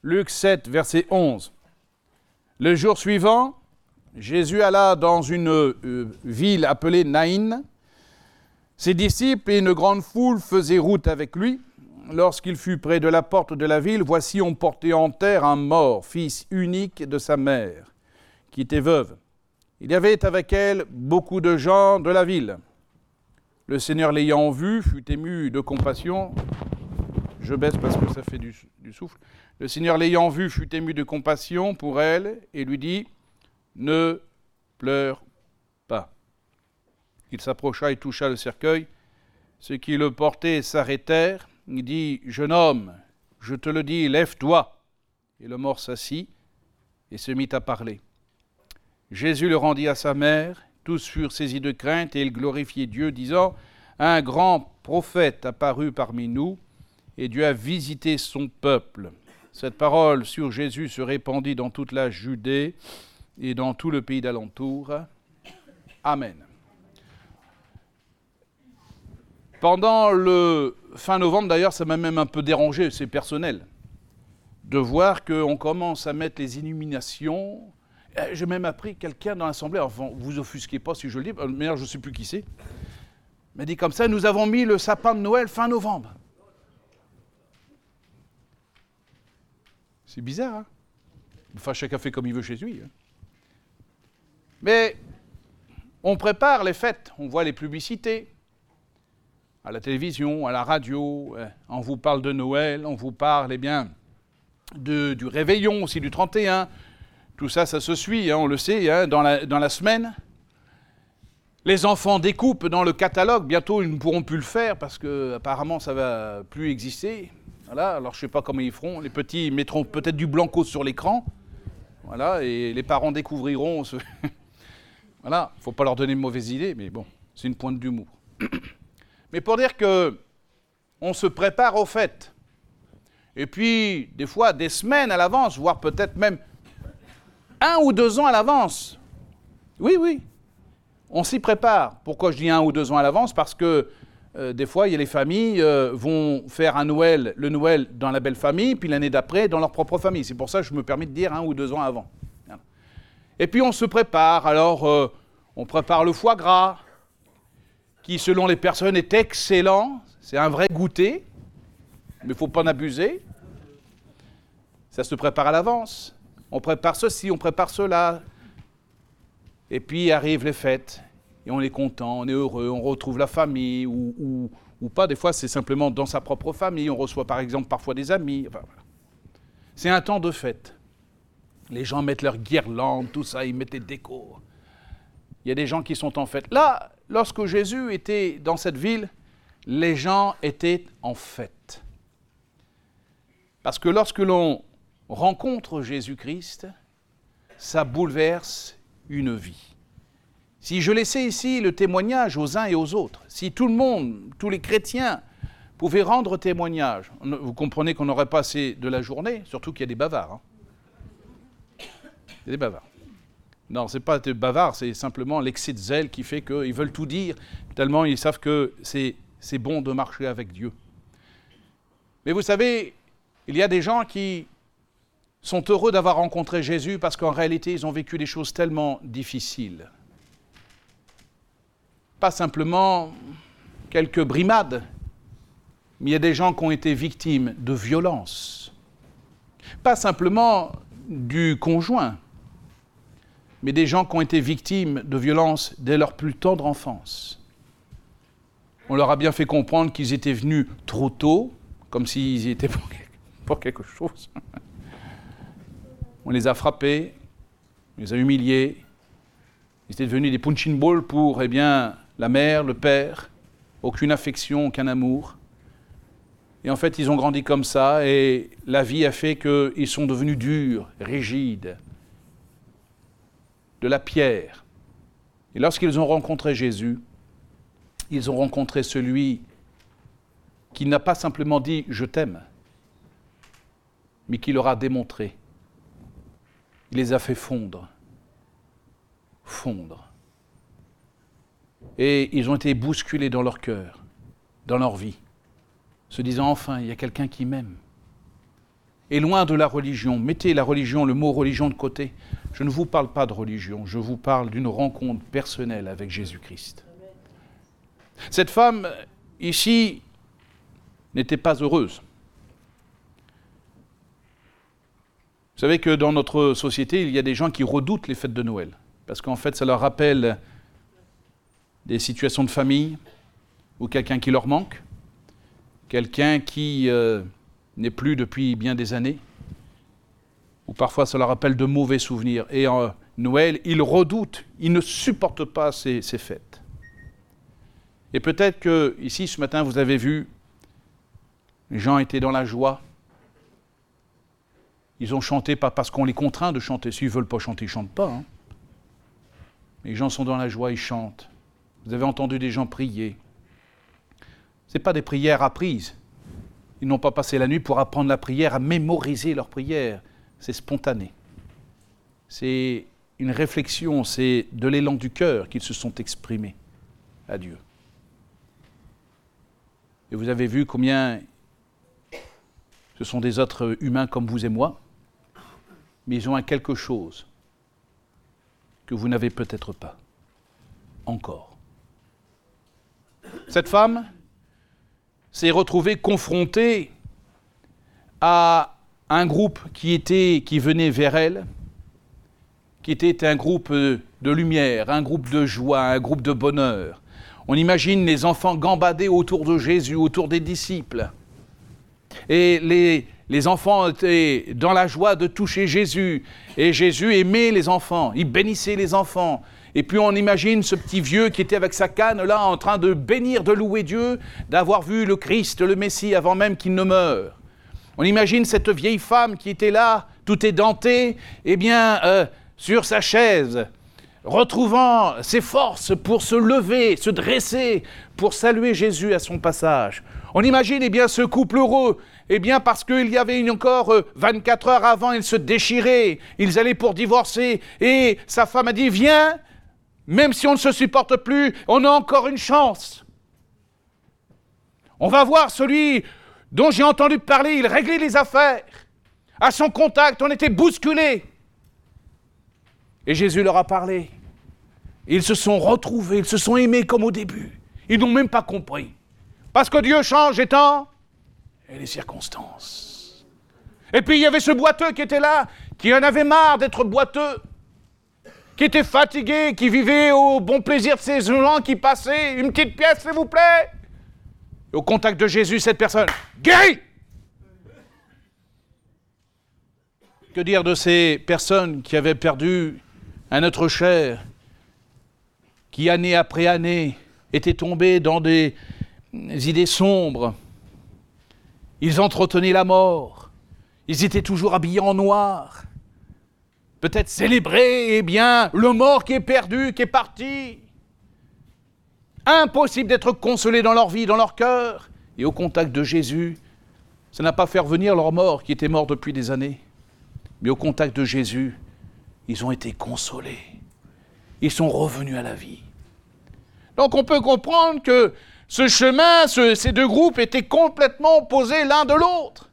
Luc 7, verset 11. Le jour suivant, Jésus alla dans une ville appelée Naïn. Ses disciples et une grande foule faisaient route avec lui. Lorsqu'il fut près de la porte de la ville, voici on portait en terre un mort, fils unique de sa mère, qui était veuve. Il y avait avec elle beaucoup de gens de la ville. Le Seigneur l'ayant vu, fut ému de compassion. Je baisse parce que ça fait du souffle. Le Seigneur l'ayant vu, fut ému de compassion pour elle et lui dit « Ne pleure pas ». Il s'approcha et toucha le cercueil. Ceux qui le portaient s'arrêtèrent. Il dit « Jeune homme, je te le dis, lève-toi ». Et le mort s'assit et se mit à parler. Jésus le rendit à sa mère. Tous furent saisis de crainte et ils glorifiaient Dieu, disant « Un grand prophète apparut parmi nous et Dieu a visité son peuple ». Cette parole sur Jésus se répandit dans toute la Judée et dans tout le pays d'alentour. Amen. Pendant le fin novembre, d'ailleurs, ça m'a même un peu dérangé, c'est personnel, de voir qu'on commence à mettre les illuminations. J'ai même appris quelqu'un dans l'Assemblée, enfin, vous offusquez pas si je le dis, mais je ne sais plus qui c'est, m'a dit comme ça, nous avons mis le sapin de Noël fin novembre. C'est bizarre, hein? Enfin, chacun fait comme il veut chez lui. Hein. Mais on prépare les fêtes, on voit les publicités, à la télévision, à la radio, on vous parle de Noël, on vous parle eh bien, du réveillon aussi, du 31. Tout ça, ça se suit, hein, on le sait, hein, dans la semaine. Les enfants découpent dans le catalogue, bientôt ils ne pourront plus le faire parce qu'apparemment ça ne va plus exister. Voilà, alors je ne sais pas comment ils feront. Les petits mettront peut-être du blanco sur l'écran. Voilà, et les parents découvriront. Voilà, il ne faut pas leur donner de mauvaises idées, mais bon, c'est une pointe d'humour. Mais pour dire qu'on se prépare aux fêtes. Et puis, des fois, des semaines à l'avance, voire peut-être même 1 ou 2 ans à l'avance. Oui, on s'y prépare. Pourquoi je dis 1 ou 2 ans à l'avance? Parce que des fois, il y a les familles vont faire le Noël dans la belle famille, puis l'année d'après dans leur propre famille. C'est pour ça que je me permets de dire 1 ou 2 ans avant. Voilà. Et puis on se prépare. Alors, on prépare le foie gras, qui selon les personnes est excellent. C'est un vrai goûter, mais il ne faut pas en abuser. Ça se prépare à l'avance. On prépare ceci, on prépare cela. Et puis arrivent les fêtes. Et on est content, on est heureux, on retrouve la famille, ou pas. Des fois, c'est simplement dans sa propre famille. On reçoit par exemple parfois des amis. Enfin, voilà. C'est un temps de fête. Les gens mettent leurs guirlandes, tout ça, ils mettent les décos. Il y a des gens qui sont en fête. Là, lorsque Jésus était dans cette ville, les gens étaient en fête. Parce que lorsque l'on rencontre Jésus-Christ, ça bouleverse une vie. Si je laissais ici le témoignage aux uns et aux autres, si tout le monde, tous les chrétiens pouvaient rendre témoignage, vous comprenez qu'on n'aurait pas assez de la journée, surtout qu'il y a des bavards. Hein. Il y a des bavards. Non, ce n'est pas des bavards, c'est simplement l'excès de zèle qui fait qu'ils veulent tout dire, tellement ils savent que c'est bon de marcher avec Dieu. Mais vous savez, il y a des gens qui sont heureux d'avoir rencontré Jésus parce qu'en réalité, ils ont vécu des choses tellement difficiles. Pas simplement quelques brimades, mais il y a des gens qui ont été victimes de violences. Pas simplement du conjoint, mais des gens qui ont été victimes de violences dès leur plus tendre enfance. On leur a bien fait comprendre qu'ils étaient venus trop tôt, comme s'ils y étaient pour quelque chose. On les a frappés, on les a humiliés. Ils étaient devenus des punching balls pour, la mère, le père, aucune affection, aucun amour. Et en fait, ils ont grandi comme ça, et la vie a fait qu'ils sont devenus durs, rigides, de la pierre. Et lorsqu'ils ont rencontré Jésus, ils ont rencontré celui qui n'a pas simplement dit « je t'aime », mais qui leur a démontré. Il les a fait fondre. Et ils ont été bousculés dans leur cœur, dans leur vie, se disant enfin, il y a quelqu'un qui m'aime. est loin de la religion. Mettez la religion, le mot religion de côté. Je ne vous parle pas de religion, je vous parle d'une rencontre personnelle avec Jésus-Christ. Cette femme, ici, n'était pas heureuse. Vous savez que dans notre société, il y a des gens qui redoutent les fêtes de Noël, parce qu'en fait, ça leur rappelle des situations de famille, ou quelqu'un qui leur manque, quelqu'un qui n'est plus depuis bien des années, ou parfois ça leur rappelle de mauvais souvenirs. Et en Noël, ils redoutent, ils ne supportent pas ces fêtes. Et peut-être que ici, ce matin, vous avez vu, les gens étaient dans la joie. Ils ont chanté pas parce qu'on les contraint de chanter. S'ils ne veulent pas chanter, ils ne chantent pas. Hein. Les gens sont dans la joie, ils chantent. Vous avez entendu des gens prier. Ce n'est pas des prières apprises. Ils n'ont pas passé la nuit pour apprendre la prière, à mémoriser leur prière. C'est spontané. C'est une réflexion, c'est de l'élan du cœur qu'ils se sont exprimés à Dieu. Et vous avez vu combien ce sont des êtres humains comme vous et moi, mais ils ont un quelque chose que vous n'avez peut-être pas encore. Cette femme s'est retrouvée confrontée à un groupe qui venait vers elle, qui était un groupe de lumière, un groupe de joie, un groupe de bonheur. On imagine les enfants gambader autour de Jésus, autour des disciples. Et les enfants étaient dans la joie de toucher Jésus. Et Jésus aimait les enfants, il bénissait les enfants. Et puis on imagine ce petit vieux qui était avec sa canne là en train de bénir, de louer Dieu, d'avoir vu le Christ, le Messie, avant même qu'il ne meure. On imagine cette vieille femme qui était là, tout édentée, sur sa chaise, retrouvant ses forces pour se lever, se dresser, pour saluer Jésus à son passage. On imagine ce couple heureux, parce qu'il y avait encore 24 heures avant, ils se déchiraient, ils allaient pour divorcer, et sa femme a dit « Viens, même si on ne se supporte plus, on a encore une chance. On va voir celui dont j'ai entendu parler, il réglait les affaires. À son contact, on était bousculés. » Et Jésus leur a parlé. Ils se sont retrouvés, ils se sont aimés comme au début. Ils n'ont même pas compris. Parce que Dieu change les temps et les circonstances. Et puis il y avait ce boiteux qui était là, qui en avait marre d'être boiteux, qui était fatigué, qui vivait au bon plaisir de ces gens qui passaient. Une petite pièce, s'il vous plaît. Et au contact de Jésus, cette personne guérit. Que dire de ces personnes qui avaient perdu un être cher, qui année après année étaient tombés dans des idées sombres. Ils entretenaient la mort. Ils étaient toujours habillés en noir. Peut-être célébrer, le mort qui est perdu, qui est parti. Impossible d'être consolés dans leur vie, dans leur cœur. Et au contact de Jésus, ça n'a pas fait revenir leur mort, qui était mort depuis des années. Mais au contact de Jésus, ils ont été consolés. Ils sont revenus à la vie. Donc on peut comprendre que ce chemin, ces deux groupes étaient complètement opposés l'un de l'autre.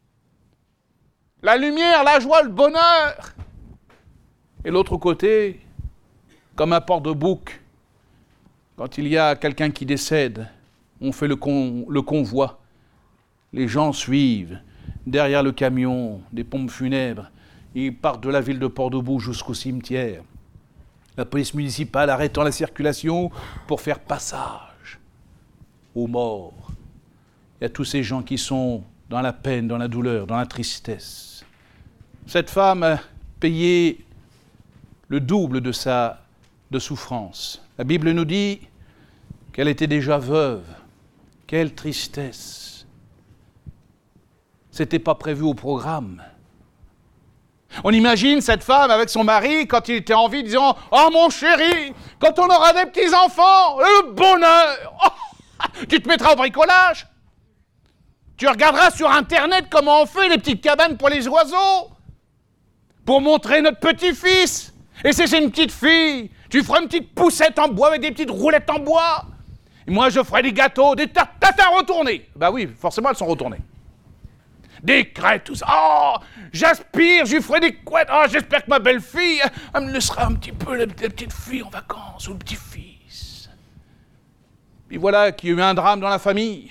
La lumière, la joie, le bonheur. Et l'autre côté, comme un porte-bouc, quand il y a quelqu'un qui décède, on fait le convoi. Les gens suivent derrière le camion, des pompes funèbres. Ils partent de la ville de Port-de-Bouc jusqu'au cimetière. La police municipale arrêtant la circulation pour faire passage aux morts. Il y a tous ces gens qui sont dans la peine, dans la douleur, dans la tristesse. Cette femme a payé le double de souffrance. La Bible nous dit qu'elle était déjà veuve. Quelle tristesse. C'était pas prévu au programme. On imagine cette femme avec son mari quand il était en vie disant « Oh mon chéri, quand on aura des petits-enfants, le bonheur oh, tu te mettras au bricolage. Tu regarderas sur Internet comment on fait les petites cabanes pour les oiseaux. Pour montrer notre petit-fils. Et si c'est une petite fille, tu feras une petite poussette en bois avec des petites roulettes en bois. Et moi, je ferai des gâteaux, des tartines retournées. Ben oui, forcément, elles sont retournées. Des crêpes, tout ça. Oh, j'aspire, je lui ferai des couettes. Oh, j'espère que ma belle-fille, elle me laissera un petit peu la petite fille en vacances, ou le petit-fils. Puis voilà qu'il y a eu un drame dans la famille.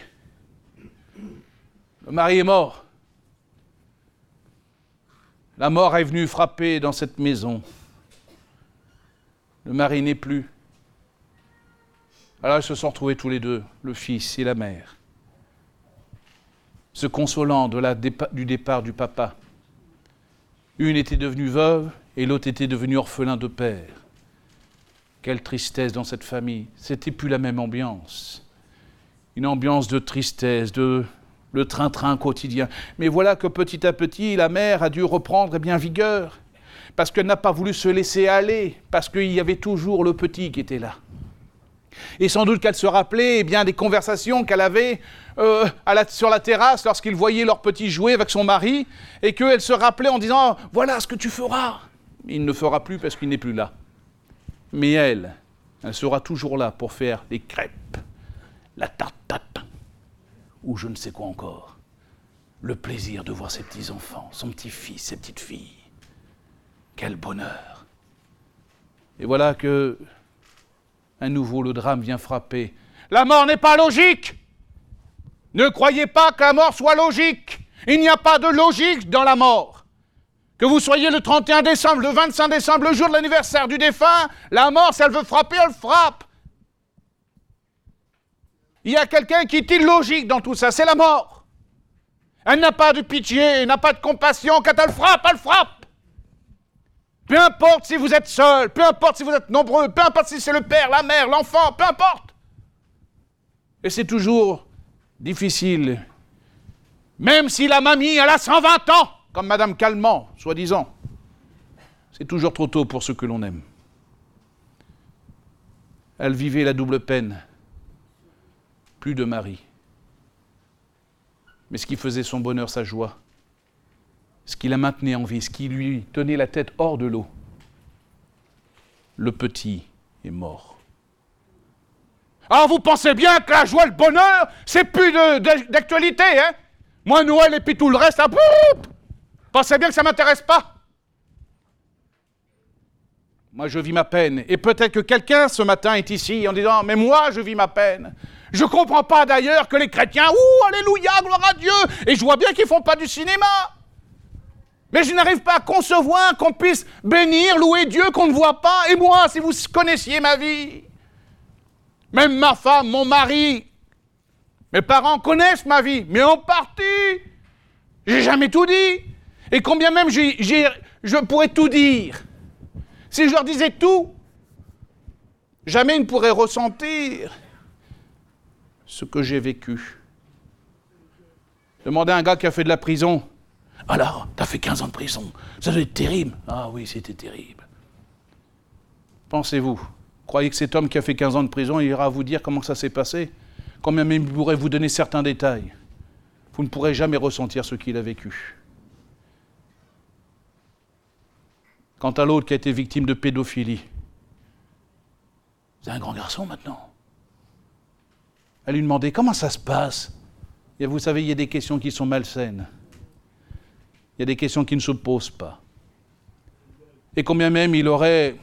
Le mari est mort. La mort est venue frapper dans cette maison. Le mari n'est plus. Alors ils se sont retrouvés tous les deux, le fils et la mère, se consolant du départ du papa. Une était devenue veuve et l'autre était devenue orphelin de père. Quelle tristesse dans cette famille. C'était plus la même ambiance. Une ambiance de tristesse, le train-train quotidien. Mais voilà que petit à petit, la mère a dû reprendre bien vigueur, parce qu'elle n'a pas voulu se laisser aller, parce qu'il y avait toujours le petit qui était là. Et sans doute qu'elle se rappelait des conversations qu'elle avait sur la terrasse lorsqu'ils voyaient leur petit jouer avec son mari, et qu'elle se rappelait en disant « Voilà ce que tu feras ». Il ne fera plus parce qu'il n'est plus là. Mais elle sera toujours là pour faire les crêpes, la tarte tatin, ou je ne sais quoi encore. Le plaisir de voir ses petits-enfants, son petit-fils, ses petites-filles. Quel bonheur. Et voilà que, à nouveau, le drame vient frapper. La mort n'est pas logique. Ne croyez pas que la mort soit logique. Il n'y a pas de logique dans la mort. Que vous soyez le 31 décembre, le 25 décembre, le jour de l'anniversaire du défunt, la mort, si elle veut frapper, elle frappe. Il y a quelqu'un qui est illogique dans tout ça, c'est la mort. Elle n'a pas de pitié, elle n'a pas de compassion. Quand elle frappe, elle frappe. Peu importe si vous êtes seul, peu importe si vous êtes nombreux, peu importe si c'est le père, la mère, l'enfant, peu importe. Et c'est toujours difficile. Même si la mamie, elle a 120 ans, comme Madame Calment, soi-disant. C'est toujours trop tôt pour ceux que l'on aime. Elle vivait la double peine. Plus de mari. Mais ce qui faisait son bonheur, sa joie, ce qui la maintenait en vie, ce qui lui tenait la tête hors de l'eau, le petit est mort. Alors vous pensez bien que la joie, le bonheur, c'est plus d'actualité, hein? Moi, Noël et puis tout le reste, pensez bien que ça ne m'intéresse pas. Moi, je vis ma peine. Et peut-être que quelqu'un, ce matin, est ici en disant « Mais moi, je vis ma peine. Je ne comprends pas d'ailleurs que les chrétiens, alléluia, gloire à Dieu. Et je vois bien qu'ils ne font pas du cinéma. Mais je n'arrive pas à concevoir qu'on puisse bénir, louer Dieu qu'on ne voit pas. Et moi, si vous connaissiez ma vie, même ma femme, mon mari, mes parents connaissent ma vie, mais en partie. J'ai jamais tout dit. Et combien même je pourrais tout dire. Si je leur disais tout, jamais ils ne pourraient ressentir ce que j'ai vécu. Demandez à un gars qui a fait de la prison. Alors, t'as fait 15 ans de prison. Ça doit être terrible. Ah oui, c'était terrible. Pensez-vous, croyez que cet homme qui a fait 15 ans de prison, il ira vous dire comment ça s'est passé? Combien même il pourrait vous donner certains détails. Vous ne pourrez jamais ressentir ce qu'il a vécu. Quant à l'autre qui a été victime de pédophilie, c'est un grand garçon maintenant. Elle lui demandait comment ça se passe. Et vous savez, il y a des questions qui sont malsaines. Il y a des questions qui ne se posent pas. Et combien même il aurait,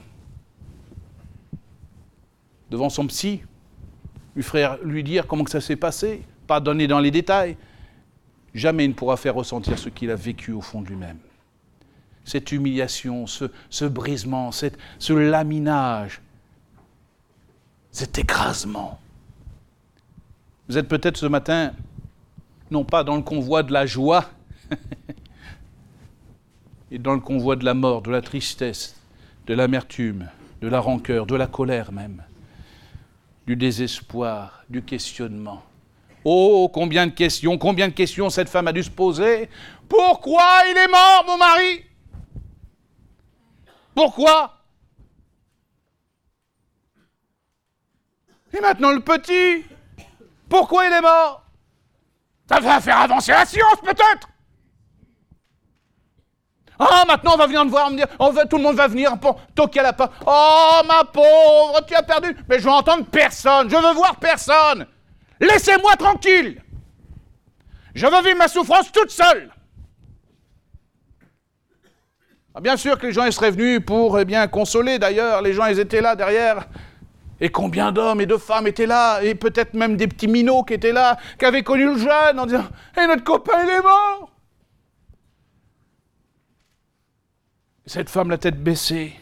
devant son psy, lui dire comment que ça s'est passé, pas donner dans les détails, jamais il ne pourra faire ressentir ce qu'il a vécu au fond de lui-même. Cette humiliation, ce brisement, ce laminage, cet écrasement. Vous êtes peut-être ce matin, non pas dans le convoi de la joie, et dans le convoi de la mort, de la tristesse, de l'amertume, de la rancœur, de la colère même, du désespoir, du questionnement. Oh, combien de questions cette femme a dû se poser. Pourquoi il est mort, mon mari? Pourquoi? Et maintenant le petit, pourquoi il est mort? Ça va faire avancer la science, peut-être. Ah, maintenant on va venir me voir, me dire, tout le monde va venir pour toquer à la porte. Oh, ma pauvre, tu as perdu. Mais je veux entendre personne, je veux voir personne. Laissez-moi tranquille. Je veux vivre ma souffrance toute seule. Ah, bien sûr que les gens ils seraient venus pour consoler, d'ailleurs, les gens ils étaient là derrière. Et combien d'hommes et de femmes étaient là, et peut-être même des petits minots qui étaient là, qui avaient connu le jeune en disant « Et notre copain, il est mort !» Cette femme, la tête baissée,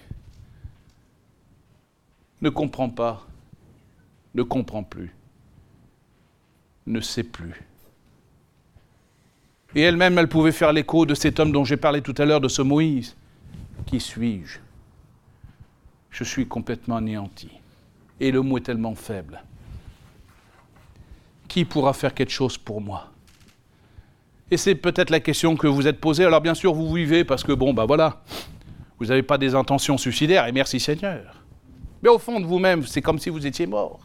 ne comprend pas, ne comprend plus, ne sait plus. Et elle-même, elle pouvait faire l'écho de cet homme dont j'ai parlé tout à l'heure, de ce Moïse. Qui suis-je ? Je suis complètement anéanti. Et le mot est tellement faible. Qui pourra faire quelque chose pour moi ? Et c'est peut-être la question que vous êtes posée. Alors bien sûr, vous vivez parce que, voilà, vous n'avez pas des intentions suicidaires, et merci Seigneur. Mais au fond de vous-même, c'est comme si vous étiez mort.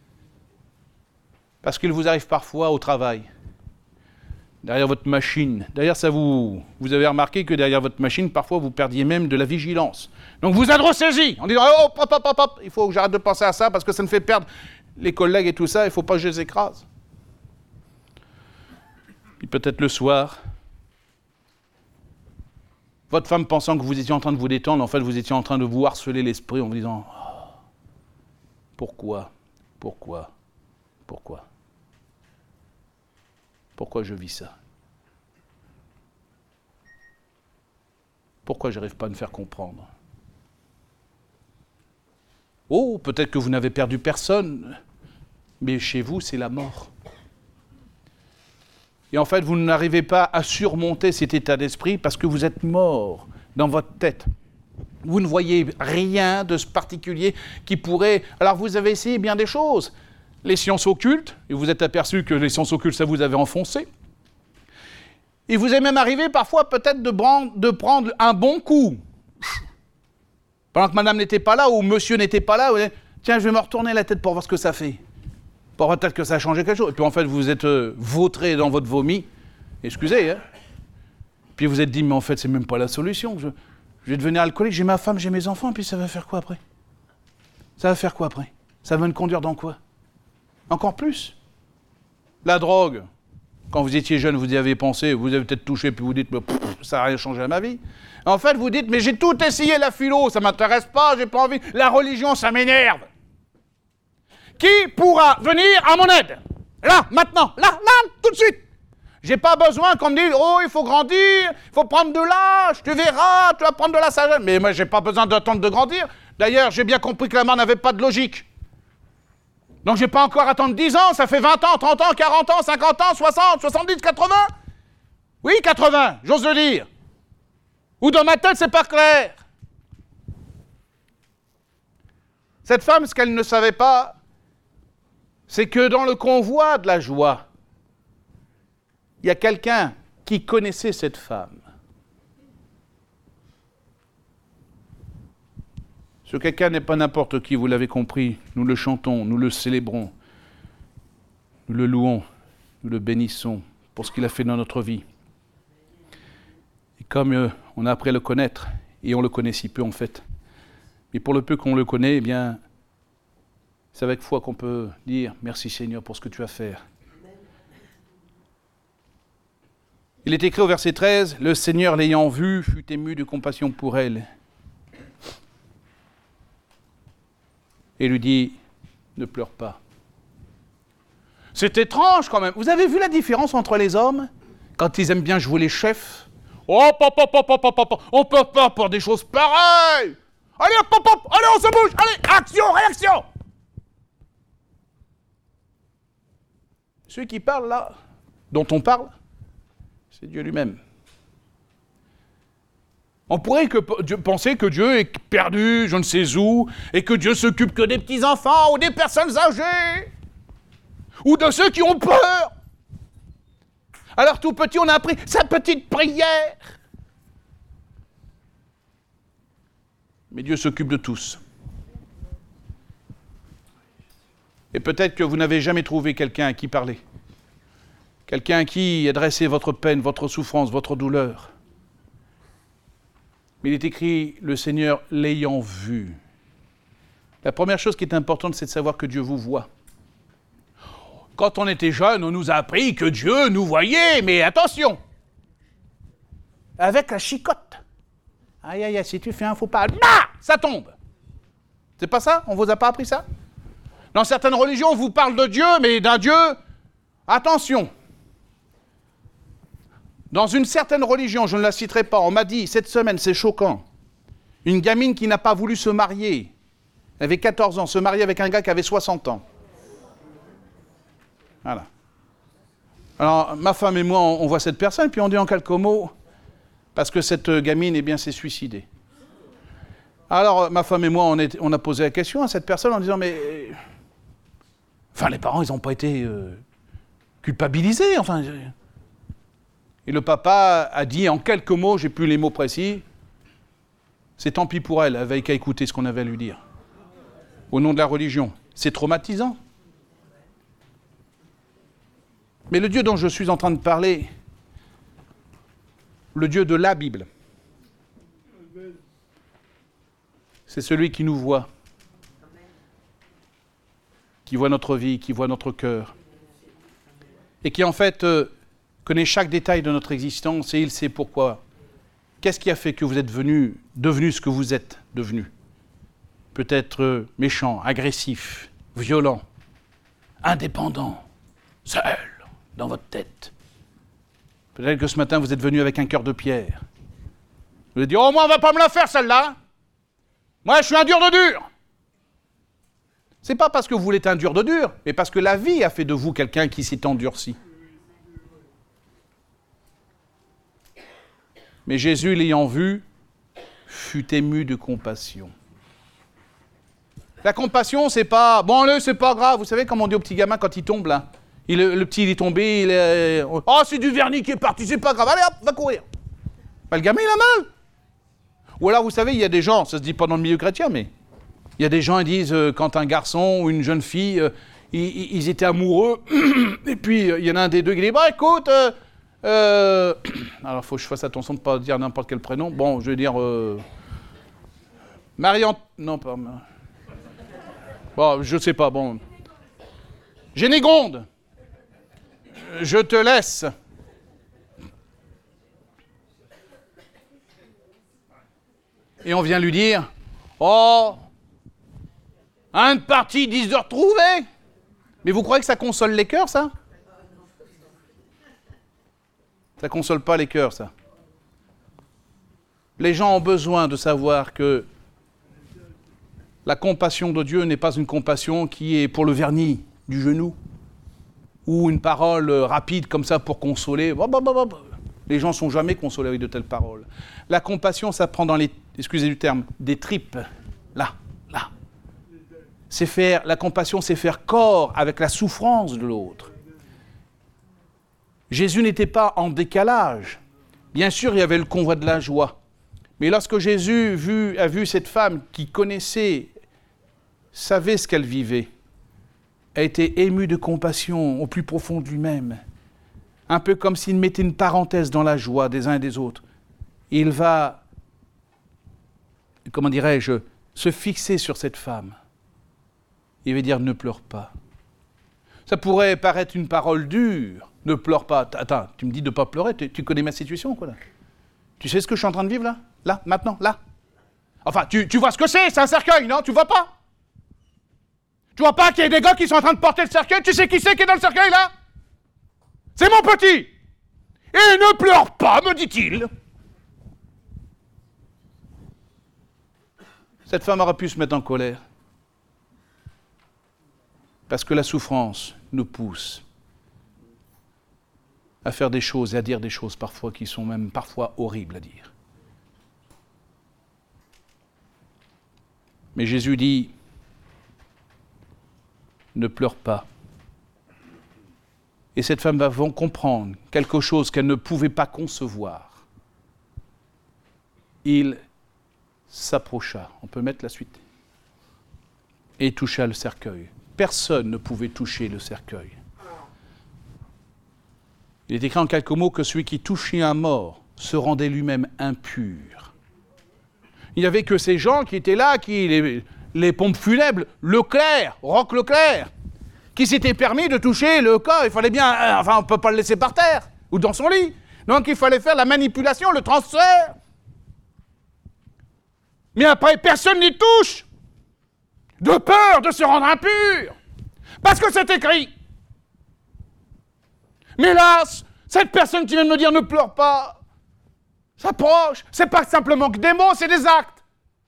Parce qu'il vous arrive parfois au travail, derrière votre machine. D'ailleurs, vous avez remarqué que derrière votre machine, parfois, vous perdiez même de la vigilance. Donc vous êtes ressaisi en disant « Oh, hop, il faut que j'arrête de penser à ça parce que ça me fait perdre les collègues et tout ça, il ne faut pas que je les écrase. » Puis peut-être le soir, votre femme pensant que vous étiez en train de vous détendre, en fait, vous étiez en train de vous harceler l'esprit en vous disant oh, « Pourquoi je vis ça ? Pourquoi je n'arrive pas à me faire comprendre ? Oh, peut-être que vous n'avez perdu personne, mais chez vous, c'est la mort. Et en fait, vous n'arrivez pas à surmonter cet état d'esprit parce que vous êtes mort dans votre tête. Vous ne voyez rien de ce particulier qui pourrait... Alors, vous avez essayé bien des choses. Les sciences occultes, et vous êtes aperçu que les sciences occultes, ça vous avait enfoncé. Et vous est même arrivé parfois peut-être de prendre un bon coup. Pendant que madame n'était pas là ou monsieur n'était pas là, vous dites, tiens, je vais me retourner la tête pour voir ce que ça fait. Pour voir peut-être que ça a changé quelque chose. Et puis en fait, vous êtes vautré dans votre vomi. Excusez, hein. Puis vous êtes dit, mais en fait, c'est même pas la solution. Je vais devenir alcoolique, j'ai ma femme, j'ai mes enfants, et puis ça va faire quoi après ? Ça va me conduire dans quoi ? Encore plus. La drogue. Quand vous étiez jeune, vous y avez pensé, vous avez peut-être touché, puis vous dites, ça n'a rien changé à ma vie. En fait, vous dites, mais j'ai tout essayé, la philo, ça ne m'intéresse pas, j'ai pas envie. La religion, ça m'énerve. Qui pourra venir à mon aide ? Là, maintenant, là, tout de suite. J'ai pas besoin qu'on me dise, oh, il faut grandir, il faut prendre de l'âge, tu verras, tu vas prendre de la sagesse. Mais moi, j'ai pas besoin d'attendre de grandir. D'ailleurs, j'ai bien compris que la mort n'avait pas de logique. Donc, je n'ai pas encore à attendre 10 ans, ça fait 20 ans, 30 ans, 40 ans, 50 ans, 60, 70, 80. Oui, 80, j'ose le dire. Ou dans ma tête, c'est pas clair. Cette femme, ce qu'elle ne savait pas, c'est que dans le convoi de la joie, il y a quelqu'un qui connaissait cette femme. Ce quelqu'un n'est pas n'importe qui, vous l'avez compris. Nous le chantons, nous le célébrons, nous le louons, nous le bénissons pour ce qu'il a fait dans notre vie. Et comme on a appris à le connaître, et on le connaît si peu en fait, mais pour le peu qu'on le connaît, eh bien, c'est avec foi qu'on peut dire « Merci Seigneur pour ce que tu as fait ». Il est écrit au verset 13, « Le Seigneur l'ayant vue fut ému de compassion pour elle. » Et lui dit, ne pleure pas. C'est étrange quand même. Vous avez vu la différence entre les hommes quand ils aiment bien jouer les chefs ? Hop, on peut pas pour des choses pareilles. Allez, hop, allez, on se bouge, allez, action, réaction. Celui qui parle là, dont on parle, c'est Dieu lui-même. On pourrait penser que Dieu est perdu, je ne sais où, et que Dieu s'occupe que des petits-enfants ou des personnes âgées, ou de ceux qui ont peur. Alors tout petit, on a appris sa petite prière. Mais Dieu s'occupe de tous. Et peut-être que vous n'avez jamais trouvé quelqu'un à qui parler. Quelqu'un à qui adresser votre peine, votre souffrance, votre douleur. Mais il est écrit, le Seigneur l'ayant vu. La première chose qui est importante, c'est de savoir que Dieu vous voit. Quand on était jeune, on nous a appris que Dieu nous voyait, mais attention, avec la chicotte. Aïe, aïe, aïe, si tu fais un faux pas, là, ça tombe. C'est pas ça? On vous a pas appris ça? Dans certaines religions, on vous parle de Dieu, mais d'un Dieu... Attention. Dans une certaine religion, je ne la citerai pas, on m'a dit, cette semaine, c'est choquant, une gamine qui n'a pas voulu se marier, elle avait 14 ans, se marier avec un gars qui avait 60 ans. Voilà. Alors, ma femme et moi, on voit cette personne, puis on dit en quelques mots, parce que cette gamine, eh bien, s'est suicidée. Alors, ma femme et moi, on a posé la question à cette personne en disant, mais... Enfin, les parents, ils n'ont pas été culpabilisés, enfin... Et le papa a dit en quelques mots, j'ai plus les mots précis, c'est tant pis pour elle, elle avait qu'à écouter ce qu'on avait à lui dire. Au nom de la religion. C'est traumatisant. Mais le Dieu dont je suis en train de parler, le Dieu de la Bible, c'est celui qui nous voit, qui voit notre vie, qui voit notre cœur, et qui en fait connaît chaque détail de notre existence, et il sait pourquoi. Qu'est-ce qui a fait que vous êtes devenu ce que vous êtes devenu? Peut-être méchant, agressif, violent, indépendant, seul, dans votre tête. Peut-être que ce matin, vous êtes venu avec un cœur de pierre. Vous avez dit, oh, moi, on ne va pas me la faire, celle-là. Moi, je suis un dur de dur. C'est pas parce que vous voulez être un dur de dur, mais parce que la vie a fait de vous quelqu'un qui s'est endurci. Mais Jésus, l'ayant vu, fut ému de compassion. La compassion, c'est pas... Bon, allez, c'est pas grave. Vous savez comment on dit au petit gamin quand il tombe, là? Le petit, il est tombé, il est... Oh, c'est du vernis qui est parti, c'est pas grave. Allez, hop, va courir. Bah, le gamin, il a mal. Ou alors, vous savez, il y a des gens, ça se dit pas dans le milieu chrétien, mais... Il y a des gens, ils disent, quand un garçon ou une jeune fille, ils étaient amoureux, et puis il y en a un des deux qui dit, bah, écoute... alors, il faut que je fasse attention de ne pas dire n'importe quel prénom. Bon, je vais dire... Non, pas... Bon, je sais pas, bon... Génégonde, je te laisse. Et on vient lui dire, oh, un de parti, 10 de retrouvé. Mais vous croyez que ça console les cœurs, ça? Ça console pas les cœurs, ça. Les gens ont besoin de savoir que la compassion de Dieu n'est pas une compassion qui est pour le vernis du genou, ou une parole rapide comme ça pour consoler. Les gens ne sont jamais consolés avec de telles paroles. La compassion, ça prend dans les, excusez du terme, des tripes. Là. La compassion, c'est faire corps avec la souffrance de l'autre. Jésus n'était pas en décalage. Bien sûr, il y avait le convoi de la joie. Mais lorsque Jésus a vu cette femme qui connaissait, savait ce qu'elle vivait, a été ému de compassion au plus profond de lui-même, un peu comme s'il mettait une parenthèse dans la joie des uns et des autres. Il va, comment dirais-je, se fixer sur cette femme. Il va dire, ne pleure pas. Ça pourrait paraître une parole dure, ne pleure pas. Attends, tu me dis de ne pas pleurer, tu connais ma situation, quoi, là. Tu sais ce que je suis en train de vivre, là? Là, maintenant, là. Enfin, tu vois ce que c'est un cercueil, non? Tu vois pas? Tu vois pas qu'il y a des gars qui sont en train de porter le cercueil? Tu sais qui c'est qui est dans le cercueil, là? C'est mon petit! Et ne pleure pas, me dit-il. Cette femme aurait pu se mettre en colère. Parce que la souffrance nous pousse à faire des choses et à dire des choses parfois qui sont même parfois horribles à dire. Mais Jésus dit, ne pleure pas. Et cette femme va comprendre quelque chose qu'elle ne pouvait pas concevoir. Il s'approcha, on peut mettre la suite, et toucha le cercueil. Personne ne pouvait toucher le cercueil. Il est écrit en quelques mots que celui qui touchait un mort se rendait lui-même impur. Il n'y avait que ces gens qui étaient là, les pompes funèbres, Leclerc, Roch Leclerc, qui s'étaient permis de toucher le corps. Il fallait bien, enfin on ne peut pas le laisser par terre, ou dans son lit. Donc il fallait faire la manipulation, le transfert. Mais après, personne n'y touche. De peur de se rendre impur. Parce que c'est écrit. Mais là, cette personne qui vient de me dire ne pleure pas, s'approche, c'est pas simplement que des mots, c'est des actes.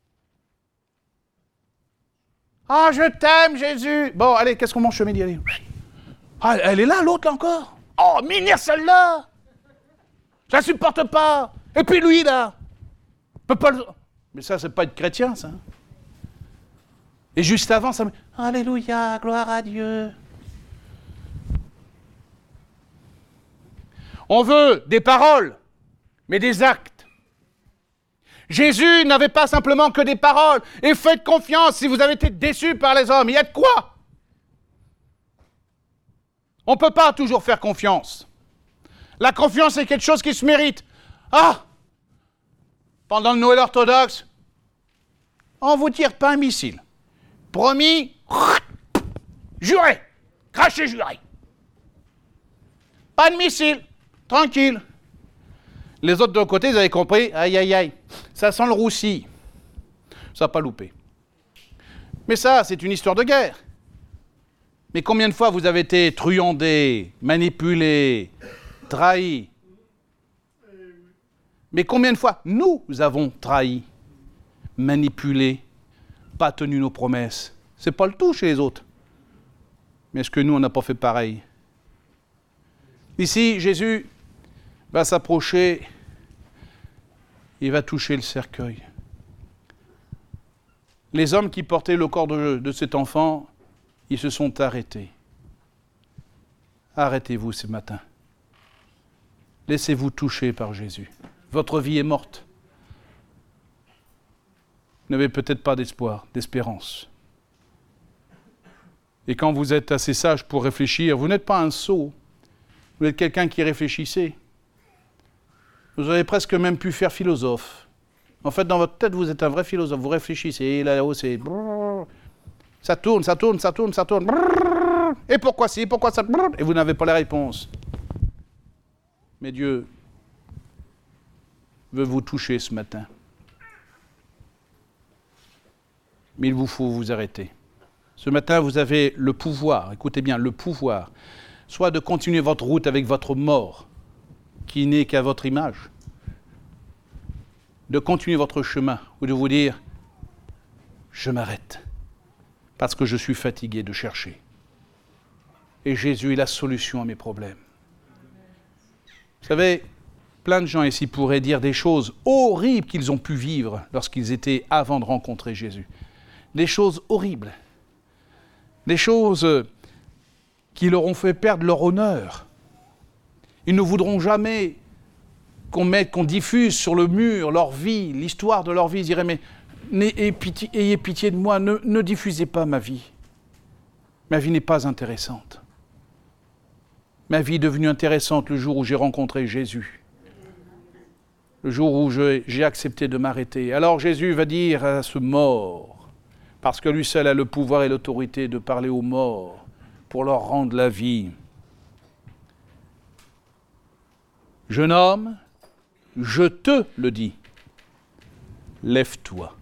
Ah, je t'aime, Jésus. Bon, allez, qu'est-ce qu'on mange ce midi? Allez. Ah, elle est là, l'autre, là, encore. Oh, minir celle-là. Je la supporte pas. Et puis lui, là. Peut pas le... Mais ça, c'est pas être chrétien, ça. Et juste avant, ça me... Alléluia, gloire à Dieu. On veut des paroles, mais des actes. Jésus n'avait pas simplement que des paroles. Et faites confiance si vous avez été déçus par les hommes. Il y a de quoi? On ne peut pas toujours faire confiance. La confiance est quelque chose qui se mérite. Ah! Pendant le Noël orthodoxe, on ne vous tire pas un missile. Promis, juré, craché, juré. Pas de missile, tranquille. Les autres de l'autre côté, ils avaient compris, aïe, aïe, aïe, ça sent le roussi. Ça n'a pas loupé. Mais ça, c'est une histoire de guerre. Mais combien de fois vous avez été truandés, manipulés, trahis? Mais combien de fois nous avons trahi, manipulé, pas tenu nos promesses? C'est pas le tout chez les autres. Mais est-ce que nous, on n'a pas fait pareil? Ici, Jésus va s'approcher, il va toucher le cercueil. Les hommes qui portaient le corps de cet enfant, ils se sont arrêtés. Arrêtez-vous ce matin. Laissez-vous toucher par Jésus. Votre vie est morte. Vous n'avez peut-être pas d'espoir, d'espérance. Et quand vous êtes assez sage pour réfléchir, vous n'êtes pas un sot. Vous êtes quelqu'un qui réfléchissait. Vous avez presque même pu faire philosophe. En fait, dans votre tête, vous êtes un vrai philosophe. Vous réfléchissez. Et là-haut, c'est... Ça tourne, ça tourne, ça tourne, ça tourne. Et pourquoi si, pourquoi ça... Et vous n'avez pas la réponse. Mais Dieu veut vous toucher ce matin. Mais il vous faut vous arrêter. Ce matin, vous avez le pouvoir, écoutez bien, le pouvoir, soit de continuer votre route avec votre mort, qui n'est qu'à votre image, de continuer votre chemin, ou de vous dire, je m'arrête, parce que je suis fatigué de chercher. Et Jésus est la solution à mes problèmes. Vous savez, plein de gens ici pourraient dire des choses horribles qu'ils ont pu vivre lorsqu'ils étaient avant de rencontrer Jésus. Des choses horribles. Des choses qui leur ont fait perdre leur honneur. Ils ne voudront jamais qu'on diffuse sur le mur leur vie, l'histoire de leur vie. Ils diraient, mais ayez pitié de moi, ne diffusez pas ma vie. Ma vie n'est pas intéressante. Ma vie est devenue intéressante le jour où j'ai rencontré Jésus. Le jour où j'ai accepté de m'arrêter. Alors Jésus va dire à ce mort, parce que lui seul a le pouvoir et l'autorité de parler aux morts pour leur rendre la vie. Jeune homme, je te le dis, lève-toi.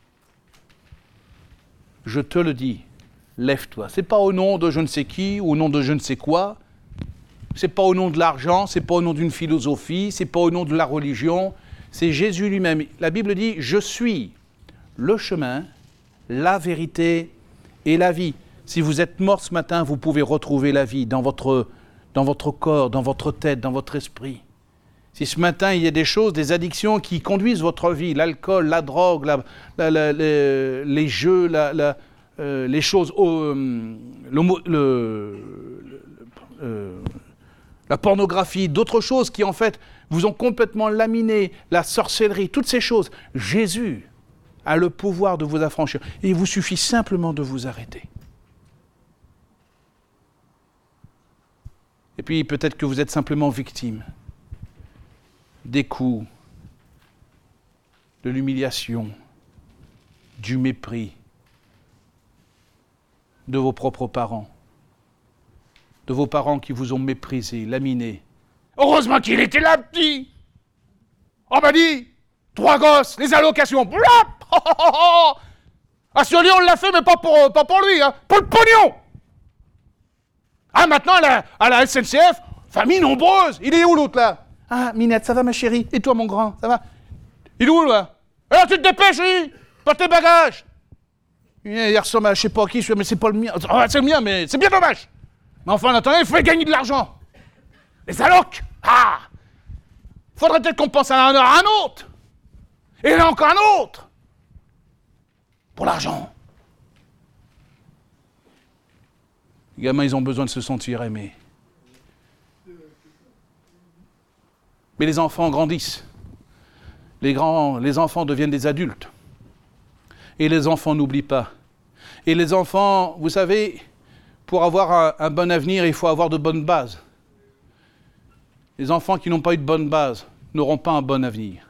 Je te le dis, lève-toi. Ce n'est pas au nom de je ne sais qui, ou au nom de je ne sais quoi. Ce n'est pas au nom de l'argent, ce n'est pas au nom d'une philosophie, ce n'est pas au nom de la religion. C'est Jésus lui-même. La Bible dit, je suis le chemin, la vérité et la vie. Si vous êtes mort ce matin, vous pouvez retrouver la vie dans votre corps, dans votre tête, dans votre esprit. Si ce matin, il y a des choses, des addictions qui conduisent votre vie, l'alcool, la drogue, les jeux, les choses, la pornographie, d'autres choses qui en fait vous ont complètement laminé, la sorcellerie, toutes ces choses, Jésus a le pouvoir de vous affranchir. Et il vous suffit simplement de vous arrêter. Et puis peut-être que vous êtes simplement victime des coups, de l'humiliation, du mépris de vos propres parents, de vos parents qui vous ont méprisé, laminé. Heureusement qu'il était là, petit. On m'a dit, 3 gosses, les allocations, blop. Oh, oh, oh, oh. Ah, sur lui, on l'a fait, mais pas pour lui, hein. Pour le pognon. Ah, maintenant, à la SNCF, famille nombreuse. Il est où, l'autre, là? Ah, Minette, ça va, ma chérie? Et toi, mon grand, ça va? Il est où, là? Alors, tu te dépêches, oui? Porte tes bagages. Il ressemble à je sais pas qui, mais c'est pas le mien. Ah, c'est le mien, mais c'est bien dommage. Mais enfin, en attendant, il faut gagner de l'argent. Les allocs. Ah! Faudrait peut-être qu'on pense à un autre. Et là, encore un autre. Pour l'argent. Les gamins, ils ont besoin de se sentir aimés. Mais les enfants grandissent. Les enfants deviennent des adultes. Et les enfants n'oublient pas. Et les enfants, vous savez, pour avoir un bon avenir, il faut avoir de bonnes bases. Les enfants qui n'ont pas eu de bonnes bases n'auront pas un bon avenir.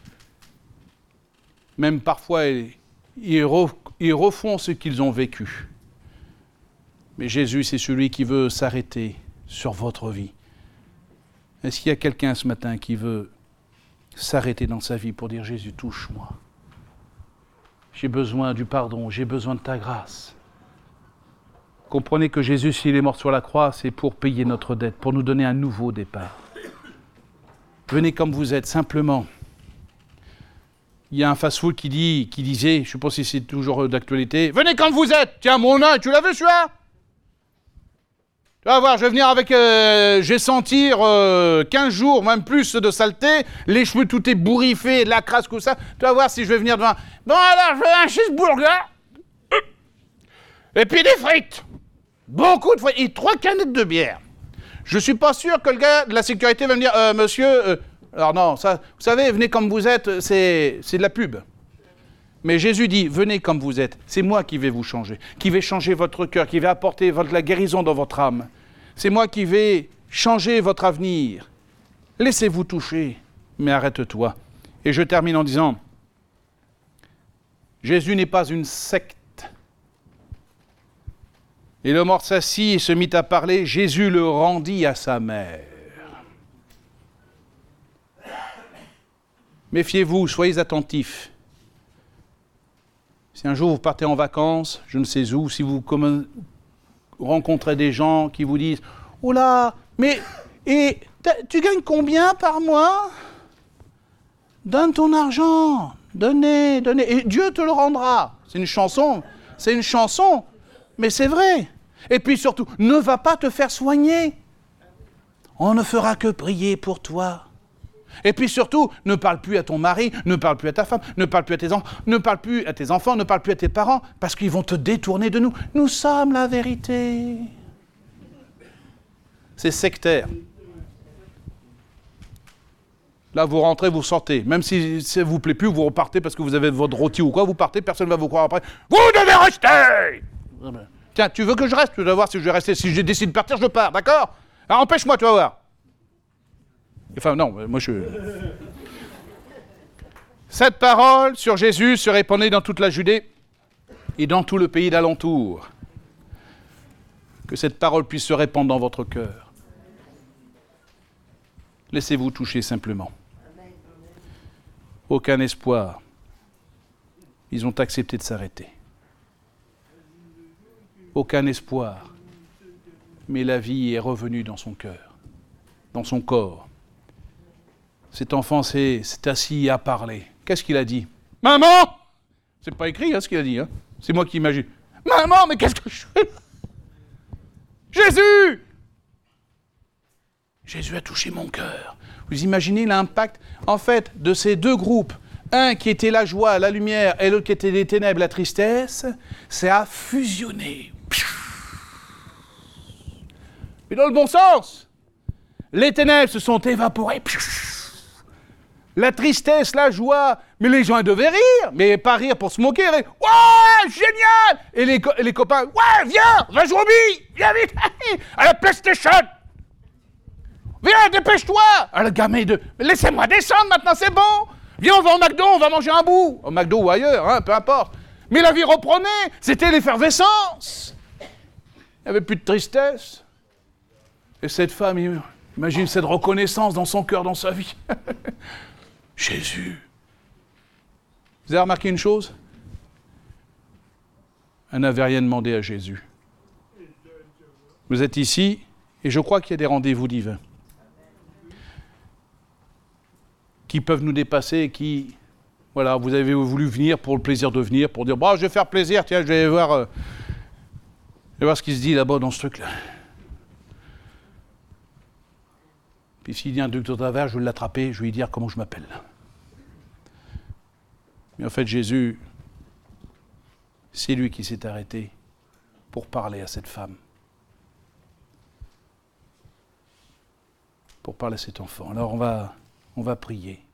Même parfois, ils refont ce qu'ils ont vécu. Mais Jésus, c'est celui qui veut s'arrêter sur votre vie. Est-ce qu'il y a quelqu'un ce matin qui veut s'arrêter dans sa vie pour dire « Jésus, touche-moi. J'ai besoin du pardon, j'ai besoin de ta grâce. » Comprenez que Jésus, s'il est mort sur la croix, c'est pour payer notre dette, pour nous donner un nouveau départ. Venez comme vous êtes, simplement. Il y a un fast-food qui disait, je ne sais pas si c'est toujours d'actualité, « Venez comme vous êtes. Tiens, mon œil, tu l'as vu celui-là? Tu vas voir, je vais venir avec... j'ai sentir 15 jours, même plus de saleté, les cheveux tout ébouriffés, de la crasse, tout ça. Tu vas voir si je vais venir devant... Bon alors, je veux un cheeseburger. Et puis des frites. Beaucoup de frites. Et 3 canettes de bière. Je ne suis pas sûr que le gars de la sécurité va me dire, monsieur... alors non, ça, vous savez, venez comme vous êtes, c'est de la pub. Mais Jésus dit, venez comme vous êtes, c'est moi qui vais vous changer, qui vais changer votre cœur, qui vais apporter la guérison dans votre âme. C'est moi qui vais changer votre avenir. Laissez-vous toucher, mais arrête-toi. Et je termine en disant, Jésus n'est pas une secte. Et le mort s'assit et se mit à parler, Jésus le rendit à sa mère. Méfiez-vous, soyez attentifs. Si un jour vous partez en vacances, je ne sais où, si vous rencontrez des gens qui vous disent « Oh là, mais tu gagnes combien par mois? Donne ton argent, donnez, et Dieu te le rendra. » C'est une chanson, mais c'est vrai. Et puis surtout, ne va pas te faire soigner. On ne fera que prier pour toi. Et puis surtout, ne parle plus à ton mari, ne parle plus à ta femme, ne parle plus à tes enfants, ne parle plus à tes enfants, ne parle plus à tes parents, parce qu'ils vont te détourner de nous. Nous sommes la vérité. C'est sectaire. Là, vous rentrez, vous sortez. Même si ça ne vous plaît plus, vous repartez parce que vous avez votre rôti ou quoi, vous partez, personne ne va vous croire après. Vous devez rester! Tiens, tu veux que je reste? Tu vas voir si je vais rester. Si je décide de partir, je pars, d'accord? Alors empêche-moi, tu vas voir. Enfin, non, moi je... Cette parole sur Jésus se répandait dans toute la Judée et dans tout le pays d'alentour. Que cette parole puisse se répandre dans votre cœur. Laissez-vous toucher simplement. Aucun espoir. Ils ont accepté de s'arrêter. Aucun espoir. Mais la vie est revenue dans son cœur, dans son corps. Cet enfant s'est assis à parler. Qu'est-ce qu'il a dit? Maman! C'est pas écrit ce qu'il a dit. C'est moi qui imagine. Maman, mais qu'est-ce que je fais? Jésus! Jésus a touché mon cœur. Vous imaginez l'impact, en fait, de ces deux groupes. Un qui était la joie, la lumière, et l'autre qui était les ténèbres, la tristesse. Ça a fusionné. Mais dans le bon sens. Les ténèbres se sont évaporées. La tristesse, la joie, mais les gens devaient rire, mais pas rire pour se moquer. Ouais, génial! Et les copains, ouais, viens, va jouer aux billes, viens vite, à la PlayStation. Viens, dépêche-toi. Ah, le gamin laissez-moi descendre maintenant, c'est bon. Viens, on va au McDo, on va manger un bout. Au McDo ou ailleurs, peu importe. Mais la vie reprenait, c'était l'effervescence. Il n'y avait plus de tristesse. Et cette femme, imagine cette reconnaissance dans son cœur, dans sa vie. Jésus, Vous avez remarqué une chose? Elle n'avait rien demandé à Jésus. Vous êtes ici, et je crois qu'il y a des rendez-vous divins qui peuvent nous dépasser, qui, voilà, vous avez voulu venir pour le plaisir de venir, pour dire, bon, je vais faire plaisir, tiens, je vais voir ce qui se dit là-bas dans ce truc-là. Puis s'il dit un truc au travers, je vais l'attraper, je vais lui dire comment je m'appelle. Mais en fait, Jésus, c'est lui qui s'est arrêté pour parler à cette femme. Pour parler à cet enfant. Alors on va prier.